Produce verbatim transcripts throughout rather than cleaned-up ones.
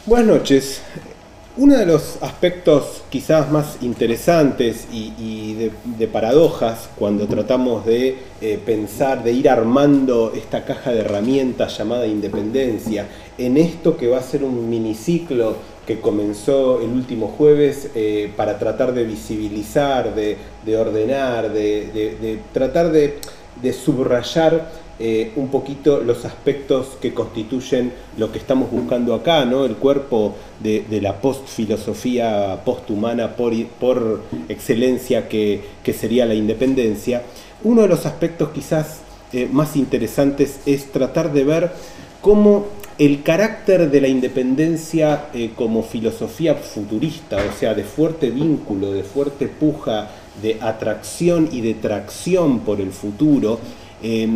Buenas noches. Uno de los aspectos quizás más interesantes y, y de, de paradojas cuando tratamos de eh, pensar, de ir armando esta caja de herramientas llamada independencia, en esto que va a ser un miniciclo que comenzó el último jueves eh, para tratar de visibilizar, de, de ordenar, de, de, de tratar de, de subrayar Eh, un poquito los aspectos que constituyen lo que estamos buscando acá, ¿no? El cuerpo de, de la post-filosofía posthumana por, por excelencia que, que sería la independencia. Uno de los aspectos quizás eh, más interesantes es tratar de ver cómo el carácter de la independencia eh, como filosofía futurista, o sea, de fuerte vínculo, de fuerte puja, de atracción y de tracción por el futuro, eh,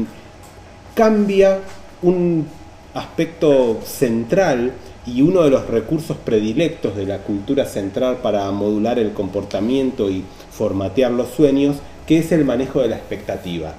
cambia un aspecto central y uno de los recursos predilectos de la cultura central para modular el comportamiento y formatear los sueños, que es el manejo de la expectativa.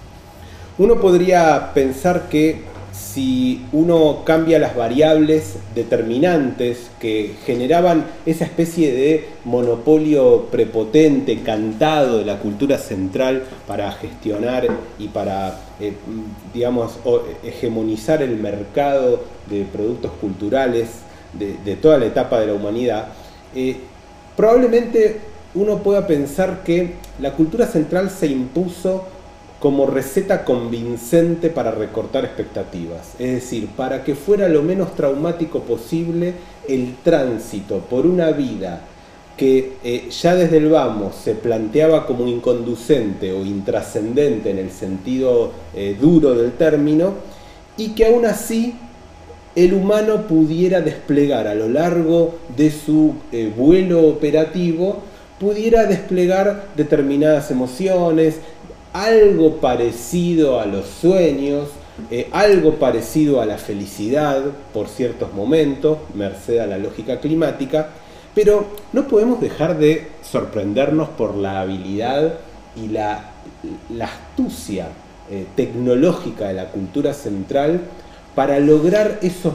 Uno podría pensar que si uno cambia las variables determinantes que generaban esa especie de monopolio prepotente, cantado de la cultura central para gestionar y para, eh, digamos, hegemonizar el mercado de productos culturales de, de toda la etapa de la humanidad, eh, probablemente uno pueda pensar que la cultura central se impuso como receta convincente para recortar expectativas, es decir, para que fuera lo menos traumático posible el tránsito por una vida que eh, ya desde el vamos se planteaba como inconducente o intrascendente en el sentido eh, duro del término, y que aún así el humano pudiera desplegar a lo largo de su eh, vuelo operativo, pudiera desplegar determinadas emociones, algo parecido a los sueños, eh, algo parecido a la felicidad por ciertos momentos, merced a la lógica climática, pero no podemos dejar de sorprendernos por la habilidad y la, la astucia eh, tecnológica de la cultura central para lograr esos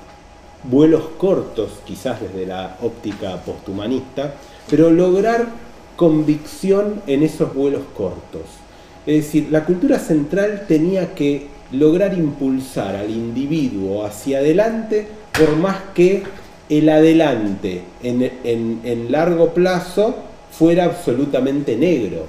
vuelos cortos, quizás desde la óptica posthumanista, pero lograr convicción en esos vuelos cortos. Es decir, la cultura central tenía que lograr impulsar al individuo hacia adelante, por más que el adelante en, en, en largo plazo fuera absolutamente negro.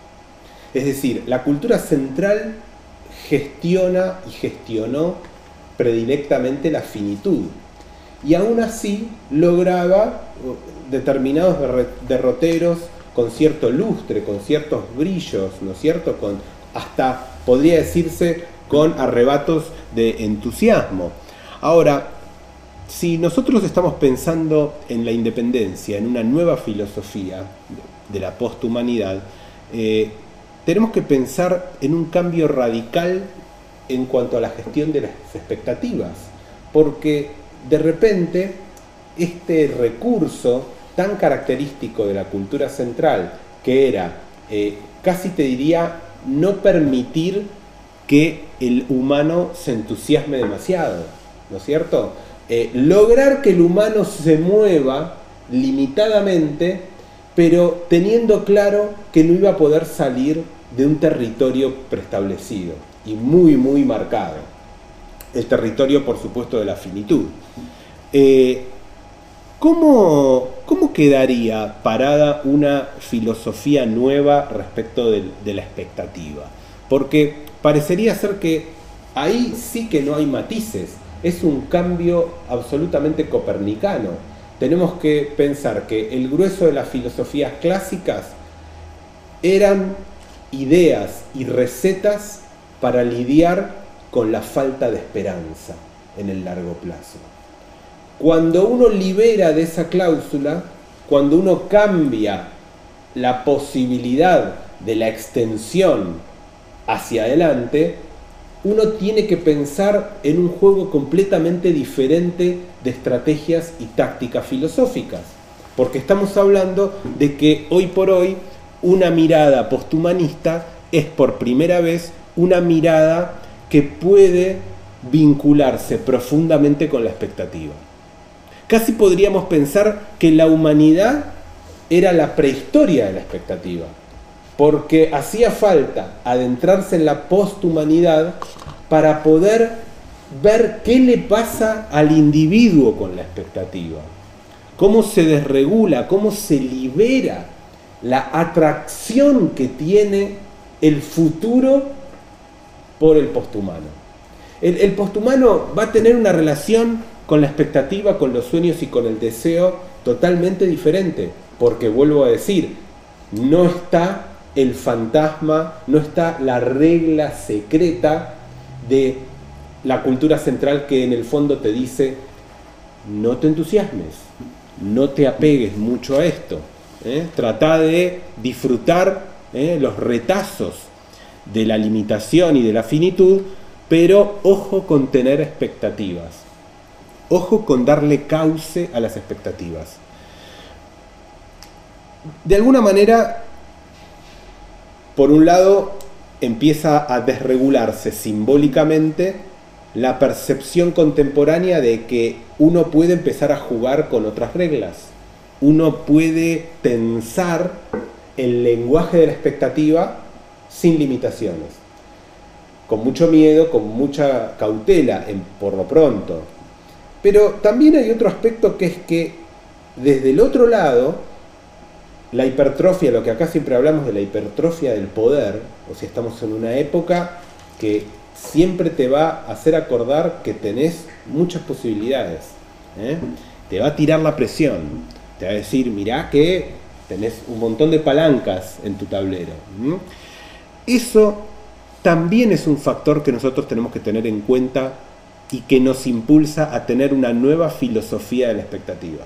Es decir, la cultura central gestiona y gestionó predilectamente la finitud, y aún así lograba determinados derroteros con cierto lustre, con ciertos brillos, ¿no es cierto? Con, hasta, podría decirse, con arrebatos de entusiasmo. Ahora, si nosotros estamos pensando en la independencia, en una nueva filosofía de la posthumanidad, eh, tenemos que pensar en un cambio radical en cuanto a la gestión de las expectativas, porque de repente este recurso tan característico de la cultura central, que era, eh, casi te diría, no permitir que el humano se entusiasme demasiado, ¿no es cierto? Eh, lograr que el humano se mueva limitadamente, pero teniendo claro que no iba a poder salir de un territorio preestablecido y muy, muy marcado. El territorio, por supuesto, de la finitud. Eh, ¿Cómo, ¿Cómo quedaría parada una filosofía nueva respecto de, de la expectativa? Porque parecería ser que ahí sí que no hay matices, es un cambio absolutamente copernicano. Tenemos que pensar que el grueso de las filosofías clásicas eran ideas y recetas para lidiar con la falta de esperanza en el largo plazo. Cuando uno libera de esa cláusula, cuando uno cambia la posibilidad de la extensión hacia adelante, uno tiene que pensar en un juego completamente diferente de estrategias y tácticas filosóficas, porque estamos hablando de que hoy por hoy una mirada posthumanista es por primera vez una mirada que puede vincularse profundamente con la expectativa. Casi podríamos pensar que la humanidad era la prehistoria de la expectativa, porque hacía falta adentrarse en la posthumanidad para poder ver qué le pasa al individuo con la expectativa, cómo se desregula, cómo se libera la atracción que tiene el futuro por el posthumano. El, el posthumano va a tener una relación con la expectativa, con los sueños y con el deseo totalmente diferente, porque vuelvo a decir, no está el fantasma, no está la regla secreta de la cultura central que en el fondo te dice: no te entusiasmes, no te apegues mucho a esto, ¿eh? Trata de disfrutar ¿eh? los retazos de la limitación y de la finitud, pero ojo con tener expectativas, ojo con darle cauce a las expectativas. De alguna manera, por un lado, empieza a desregularse simbólicamente la percepción contemporánea de que uno puede empezar a jugar con otras reglas. Uno puede tensar el lenguaje de la expectativa sin limitaciones, con mucho miedo, con mucha cautela, en, por lo pronto. Pero también hay otro aspecto, que es que desde el otro lado, la hipertrofia, lo que acá siempre hablamos de la hipertrofia del poder, o sea, estamos en una época que siempre te va a hacer acordar que tenés muchas posibilidades, ¿eh? Te va a tirar la presión, te va a decir: mirá que tenés un montón de palancas en tu tablero. ¿Mm? Eso también es un factor que nosotros tenemos que tener en cuenta y que nos impulsa a tener una nueva filosofía de la expectativa.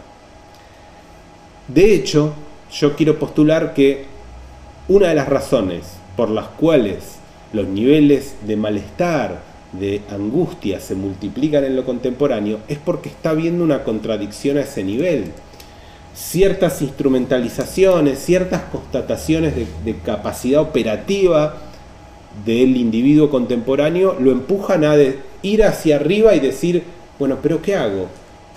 De hecho, yo quiero postular que una de las razones por las cuales los niveles de malestar, de angustia se multiplican en lo contemporáneo es porque está habiendo una contradicción a ese nivel. Ciertas instrumentalizaciones, ciertas constataciones de, de capacidad operativa del individuo contemporáneo lo empujan a de, ir hacia arriba y decir: bueno, pero ¿qué hago?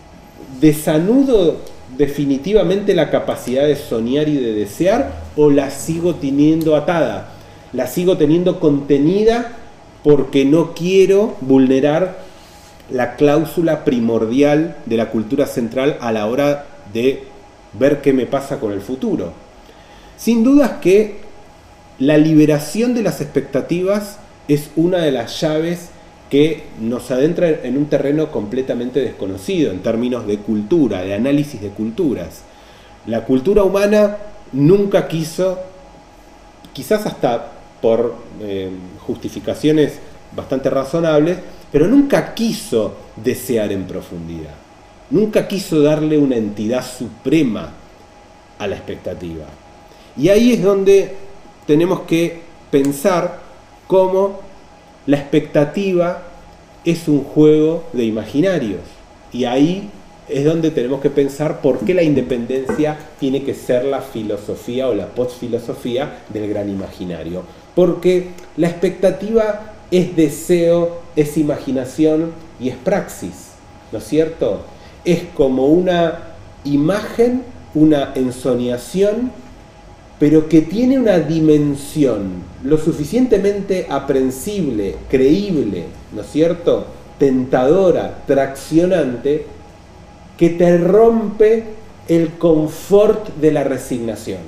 ¿Desanudo definitivamente la capacidad de soñar y de desear, o la sigo teniendo atada? La sigo teniendo contenida porque no quiero vulnerar la cláusula primordial de la cultura central a la hora de ver qué me pasa con el futuro. Sin dudas que la liberación de las expectativas es una de las llaves que nos adentra en un terreno completamente desconocido en términos de cultura, de análisis de culturas. La cultura humana nunca quiso, quizás hasta por eh, justificaciones bastante razonables, pero nunca quiso desear en profundidad. Nunca quiso darle una entidad suprema a la expectativa. Y ahí es donde tenemos que pensar cómo la expectativa es un juego de imaginarios. Y ahí es donde tenemos que pensar por qué la independencia tiene que ser la filosofía o la postfilosofía del gran imaginario. Porque la expectativa es deseo, es imaginación y es praxis, ¿no es cierto? Es como una imagen, una ensoñación, pero que tiene una dimensión lo suficientemente aprehensible, creíble, ¿no es cierto?, tentadora, traccionante, que te rompe el confort de la resignación.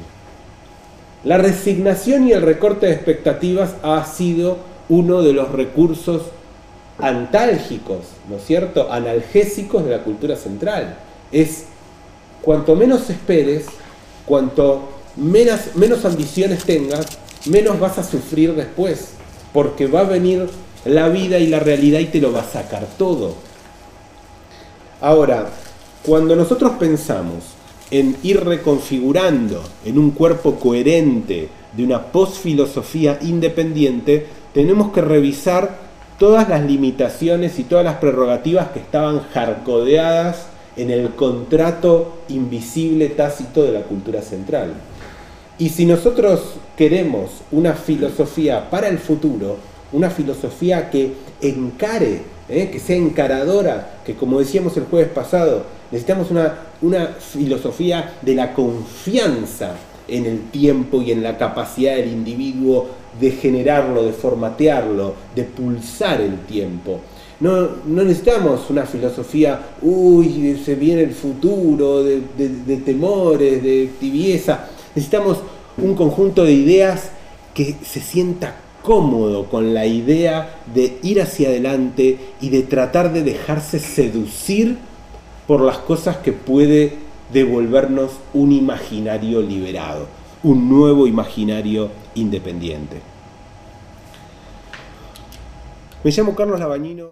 La resignación y el recorte de expectativas ha sido uno de los recursos antálgicos, ¿no es cierto?, analgésicos de la cultura central. Es cuanto menos esperes, cuanto menos, menos ambiciones tengas, menos vas a sufrir después, porque va a venir la vida y la realidad y te lo va a sacar todo. Ahora, cuando nosotros pensamos en ir reconfigurando en un cuerpo coherente de una posfilosofía independiente, tenemos que revisar todas las limitaciones y todas las prerrogativas que estaban jarcodeadas en el contrato invisible tácito de la cultura central. Y si nosotros queremos una filosofía para el futuro, una filosofía que encare ¿eh? Que sea encaradora, que como decíamos el jueves pasado, necesitamos una, una filosofía de la confianza en el tiempo y en la capacidad del individuo de generarlo, de formatearlo, de pulsar el tiempo. No, no necesitamos una filosofía, uy, se viene el futuro, de, de, de temores, de tibieza. Necesitamos un conjunto de ideas que se sienta cómodo con la idea de ir hacia adelante y de tratar de dejarse seducir por las cosas que puede devolvernos un imaginario liberado, un nuevo imaginario independiente. Me llamo Carlos Labañino.